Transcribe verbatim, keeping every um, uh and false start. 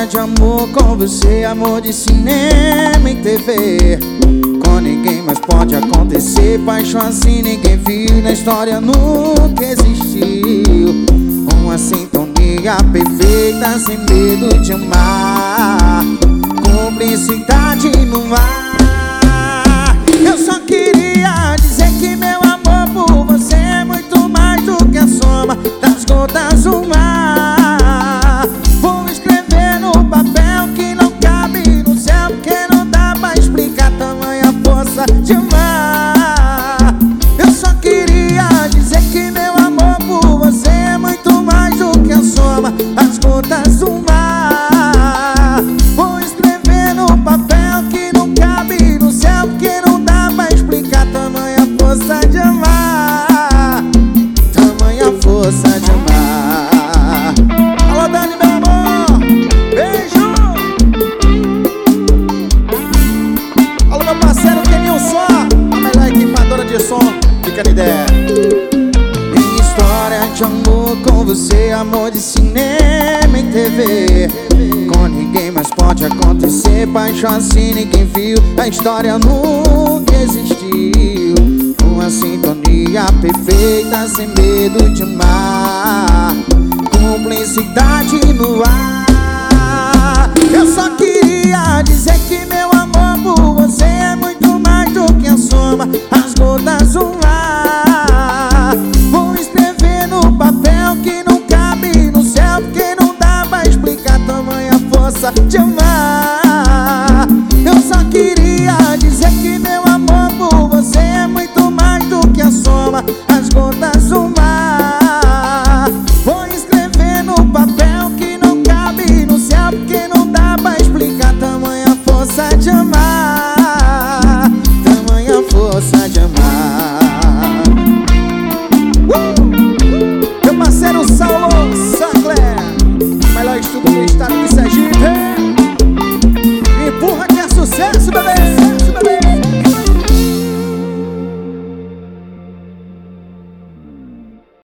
de amor com você, amor de cinema e T V. Com ninguém mais pode acontecer, paixão assim ninguém viu, na história nunca existiu. Uma sintonia perfeita, sem medo de amar, cumplicidade no ar. Eu só queria dizer que meu amor por você é muito mais do que a soma das gotas do mar. Vou escrever no papel que não cabe no céu, porque não dá pra explicar tamanha força de amar. Eu só queria dizer que meu amor por você é muito mais do que a soma das gotas do mar. Vou escrever no papel que não cabe no céu, porque não dá pra explicar tamanha força de amar, tamanha força de amar. Alô, Dani, meu amor, beijo. Alô, meu parceiro Kenilson, a melhor equipadora de som, fica na ideia. Minha história de amor com você, amor de cinema e T V. Com ninguém mais pode acontecer, paixão assim ninguém viu, a história nunca existiu. Uma sintonia perfeita, sem medo de amar, cumplicidade no ar. Eu só queria dizer que meu amor por você é muito mais do que a soma as gotas do mar. Vou escrever no papel que não cabe no céu, porque não dá pra explicar tamanha força de amar. Eu só queria dizer que meu amor por você é muito mais do que a soma as gotas do mar. Vou escrever no papel que não cabe no céu, porque não dá pra explicar tamanha força de amar, tamanha força de amar. uh! Meu parceiro Saulo Sancler, melhor estudo do estado de Sergipe.